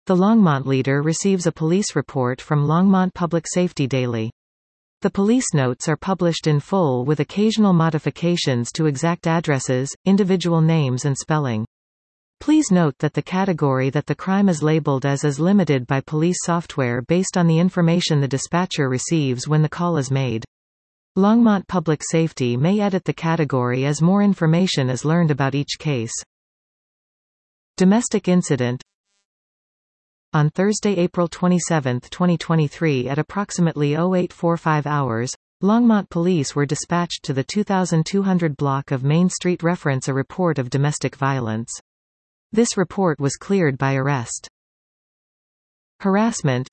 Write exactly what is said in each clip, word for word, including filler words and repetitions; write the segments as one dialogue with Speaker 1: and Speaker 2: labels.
Speaker 1: The Longmont leader receives a police report from Longmont Public Safety Daily. The police notes are published in full with occasional modifications to exact addresses, individual names and spelling. Please note that the category that the crime is labeled as is limited by police software based on the information the dispatcher receives when the call is made. Longmont Public Safety may edit the category as more information is learned about each case. Domestic incident. On Thursday, April twenty-seventh, twenty twenty-three at approximately oh eight forty-five hours, Longmont police were dispatched to the two thousand two hundred block of Main Street reference a report of domestic violence. This report was cleared by arrest. Harassment.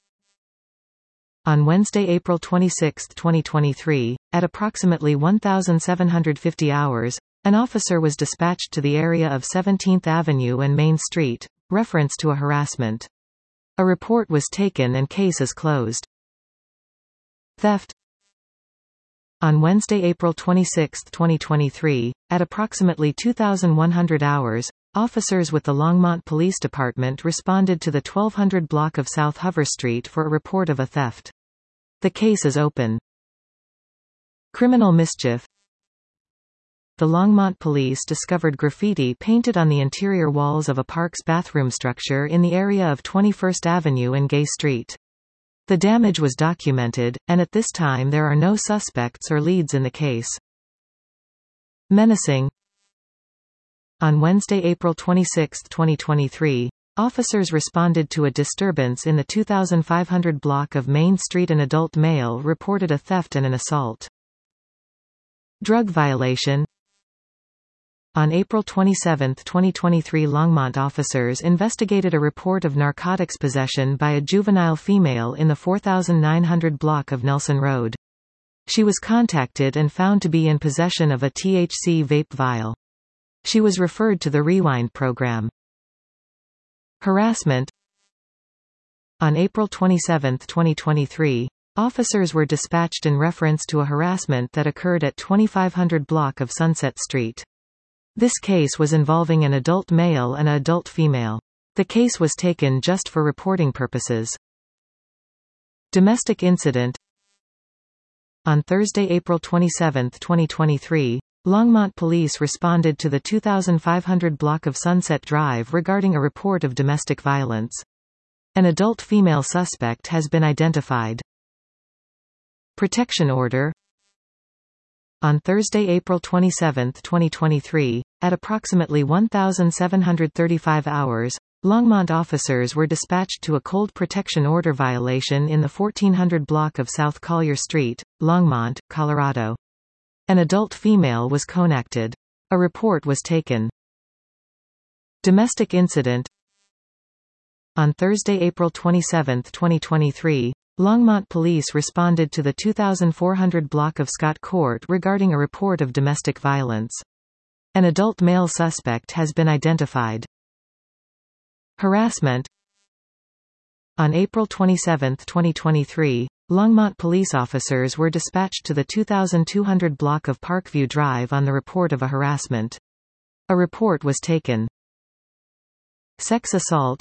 Speaker 1: On Wednesday, April twenty-sixth, twenty twenty-three, at approximately one thousand seven hundred fifty hours, an officer was dispatched to the area of seventeenth Avenue and Main Street, reference to a harassment. A report was taken and case is closed. Theft. On Wednesday, April twenty-sixth, twenty twenty-three, at approximately two thousand one hundred hours, officers with the Longmont Police Department responded to the twelve hundred block of South Hover Street for a report of a theft. The case is open. Criminal mischief. The Longmont police discovered graffiti painted on the interior walls of a Parks bathroom structure in the area of twenty-first Avenue and Gay Street. The damage was documented, and at this time there are no suspects or leads in the case. Menacing. On Wednesday, April twenty-sixth, twenty twenty-three, officers responded to a disturbance in the two thousand five hundred block of Main Street. An adult male reported a theft and an assault. Drug violation. On April twenty-seventh, twenty twenty-three, Longmont officers investigated a report of narcotics possession by a juvenile female in the four thousand nine hundred block of Nelson Road. She was contacted and found to be in possession of a T H C vape vial. She was referred to the Rewind program. Harassment. On April twenty-seventh, twenty twenty-three, officers were dispatched in reference to a harassment that occurred at twenty-five hundred block of Sunset Street. This case was involving an adult male and an adult female. The case was taken just for reporting purposes. Domestic incident. On Thursday, April twenty-seventh, twenty twenty-three, Longmont police responded to the two thousand five hundred block of Sunset Drive regarding a report of domestic violence. An adult female suspect has been identified. Protection order. On Thursday, April twenty-seventh, twenty twenty-three, at approximately one thousand seven hundred thirty-five hours, Longmont officers were dispatched to a cold protection order violation in the fourteen hundred block of South Collier Street, Longmont, Colorado. An adult female was contacted. A report was taken. Domestic incident. On Thursday, April twenty-seventh, twenty twenty-three, Longmont police responded to the two thousand four hundred block of Scott Court regarding a report of domestic violence. An adult male suspect has been identified. Harassment. On April twenty-seventh, twenty twenty-three, Longmont police officers were dispatched to the two thousand two hundred block of Parkview Drive on the report of a harassment. A report was taken. Sex assault.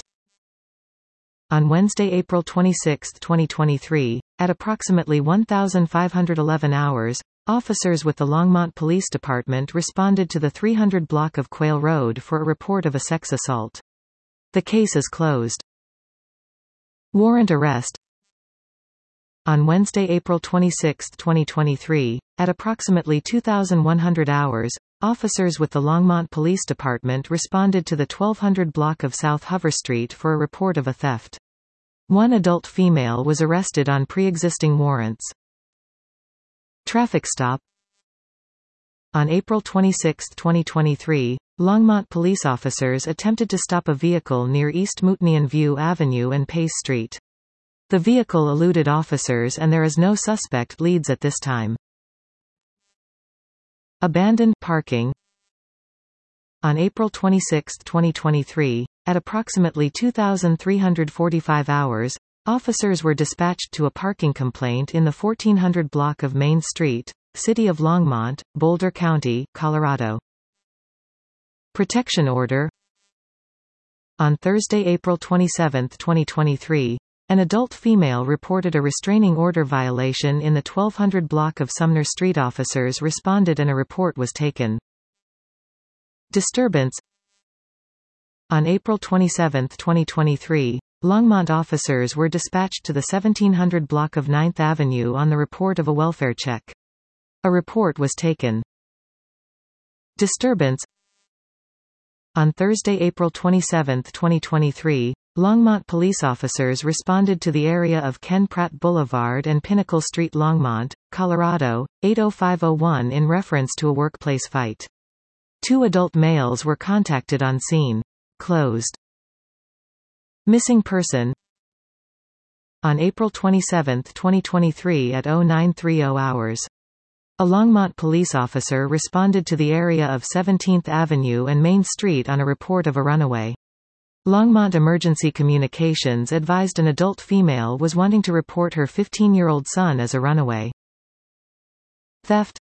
Speaker 1: On Wednesday, April twenty-sixth, twenty twenty-three, at approximately one thousand five hundred eleven hours, officers with the Longmont Police Department responded to the three hundred block of Quail Road for a report of a sex assault. The case is closed. Warrant arrest. On Wednesday, April twenty-sixth, twenty twenty-three, at approximately two thousand one hundred hours, officers with the Longmont Police Department responded to the twelve hundred block of South Hover Street for a report of a theft. One adult female was arrested on pre-existing warrants. Traffic stop. On April twenty-sixth, twenty twenty-three, Longmont police officers attempted to stop a vehicle near East Mootnian View Avenue and Pace Street. The vehicle eluded officers and there is no suspect leads at this time. Abandoned parking. On April twenty-sixth, twenty twenty-three, at approximately two thousand three hundred forty-five hours, officers were dispatched to a parking complaint in the fourteen hundred block of Main Street, City of Longmont, Boulder County, Colorado. Protection order. On Thursday, April twenty-seventh, twenty twenty-three, an adult female reported a restraining order violation in the twelve hundred block of Sumner Street. Officers responded and a report was taken. Disturbance. On April twenty-seventh, twenty twenty-three, Longmont officers were dispatched to the seventeen hundred block of ninth Avenue on the report of a welfare check. A report was taken. Disturbance. On Thursday, April twenty-seventh, twenty twenty-three, Longmont police officers responded to the area of Ken Pratt Boulevard and Pinnacle Street, Longmont, Colorado, eight oh five oh one in reference to a workplace fight. Two adult males were contacted on scene. Closed. Missing person. On April twenty-seventh, twenty twenty-three at oh nine thirty hours. A Longmont police officer responded to the area of seventeenth Avenue and Main Street on a report of a runaway. Longmont Emergency Communications advised an adult female was wanting to report her fifteen-year-old son as a runaway. Theft.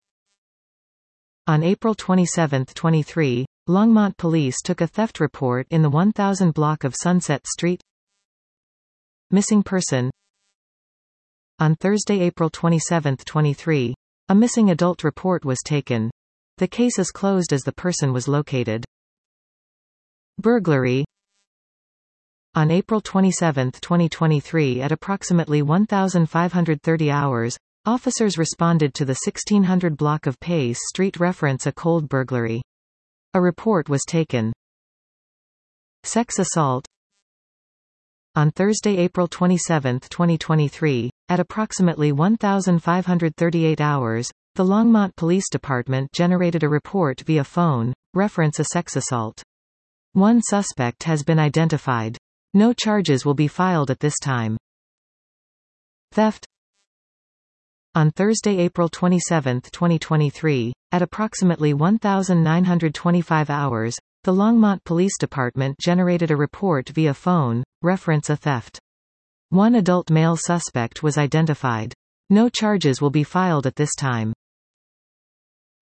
Speaker 1: On April twenty-seventh, twenty-three, Longmont police took a theft report in the one thousand block of Sunset Street. Missing person. On Thursday, April twenty-seventh, twenty-three, a missing adult report was taken. The case is closed as the person was located. Burglary. On April twenty-seventh, twenty twenty-three at approximately fifteen thirty hours, officers responded to the sixteen hundred block of Pace Street reference a cold burglary. A report was taken. Sex assault. On Thursday, April twenty-seventh, twenty twenty-three, at approximately fifteen thirty-eight hours, the Longmont Police Department generated a report via phone, reference a sex assault. One suspect has been identified. No charges will be filed at this time. Theft. On Thursday, April twenty-seventh, twenty twenty-three, at approximately nineteen twenty-five hours, the Longmont Police Department generated a report via phone, reference a theft. One adult male suspect was identified. No charges will be filed at this time.